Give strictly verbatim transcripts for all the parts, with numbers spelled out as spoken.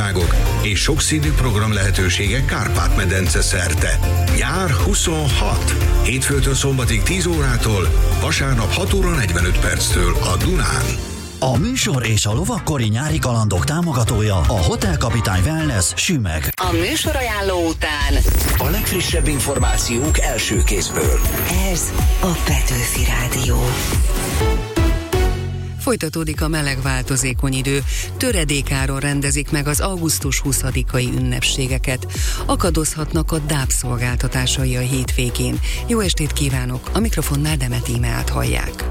távolságok és sokszínű program lehetőségek Kárpát-medence szerte. Nyár huszonhat. Hétfőtől szombatig tíz órától, vasárnap hat óra negyvenöt perctől a Dunán. A műsor és a lovakkori nyári kalandok támogatója a Hotel Kapitány Wellness Sümeg. A műsorajánló után a legfrissebb információk első kézből. Ez a Petőfi Rádió. Folytatódik a meleg változékony idő. Töredékáron rendezik meg az augusztus huszadikai ünnepségeket. Akadozhatnak a dé á bé szolgáltatásai a hétvégén. Jó estét kívánok! A mikrofonnál Demet Ímeát hallják.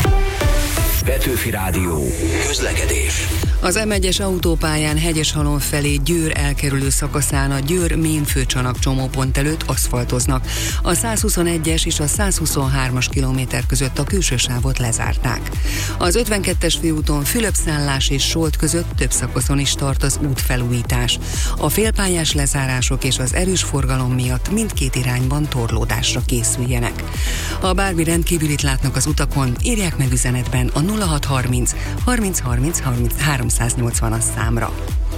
Petőfi Rádió. Közlekedés. Az em egyes autópályán Hegyeshalom felé Győr elkerülő szakaszán a Győr-Mémfőcsanak csomópont előtt aszfaltoznak. A százhuszonegyes és a százhuszonhármas kilométer között a külső sávot lezárták. Az ötvenkettes főúton Fülöpszállás és Solt között több szakaszon is tart az útfelújítás. A félpályás lezárások és az erős forgalom miatt mindkét irányban torlódásra készüljenek. Ha bármi rendkívülit látnak az utakon, írják meg üzenetben a nulla hatszázharminc harminc harminc harminc háromszáznyolcvanas számra.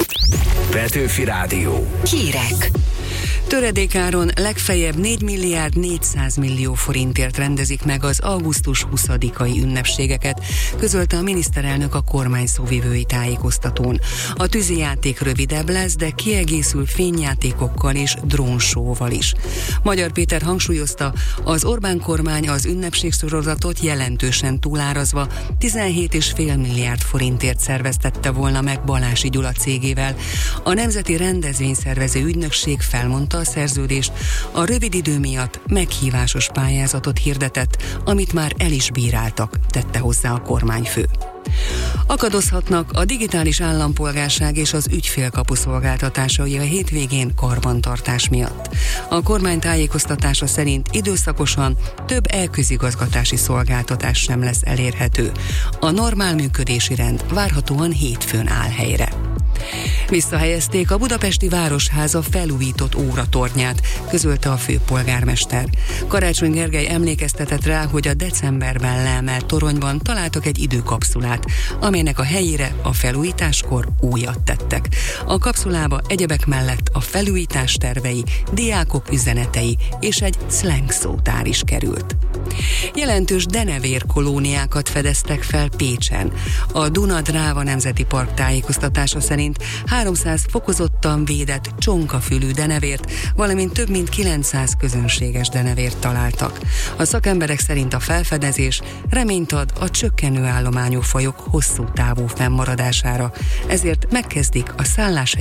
Petőfi Rádió. Hírek. Töredékáron legfeljebb négy milliárd négyszáz millió forintért rendezik meg az augusztus huszadikai ünnepségeket, közölte a miniszterelnök a kormány szóvivői tájékoztatón. A tűzijáték rövidebb lesz, de kiegészül fényjátékokkal és drónsóval is. Magyar Péter hangsúlyozta, az Orbán kormány az ünnepségszorozatot jelentősen túlárazva tizenhét egész öt milliárd forintért szerveztette volna meg Balási Gyula cégével. A Nemzeti Rendezvényszervező Ügynökség felmondta a szerződést, a rövid idő miatt meghívásos pályázatot hirdetett, amit már el is bíráltak, tette hozzá a kormányfő. Akadozhatnak a digitális állampolgárság és az ügyfélkapu szolgáltatásai a hétvégén karbantartás miatt. A kormány tájékoztatása szerint időszakosan több e-közigazgatási szolgáltatás sem lesz elérhető. A normál működési rend várhatóan hétfőn áll helyre. Visszahelyezték a budapesti Városháza felújított óratornyát, közölte a főpolgármester. Karácsony Gergely emlékeztetett rá, hogy a decemberben leemelt toronyban találtak egy időkapszulát, amelynek a helyére a felújításkor újat tettek. A kapszulába egyebek mellett a felújítás tervei, diákok üzenetei és egy slang szótár is került. Jelentős denevér kolóniákat fedeztek fel Pécsen. A Duna-Dráva Nemzeti Park tájékoztatása szerint háromszáz fokozottan védett csonkafülű denevért, valamint több mint kilencszáz közönséges denevért találtak. A szakemberek szerint a felfedezés reményt ad a csökkenő állományú fajok hosszú távú fennmaradására, ezért megkezdik a szálláshelyi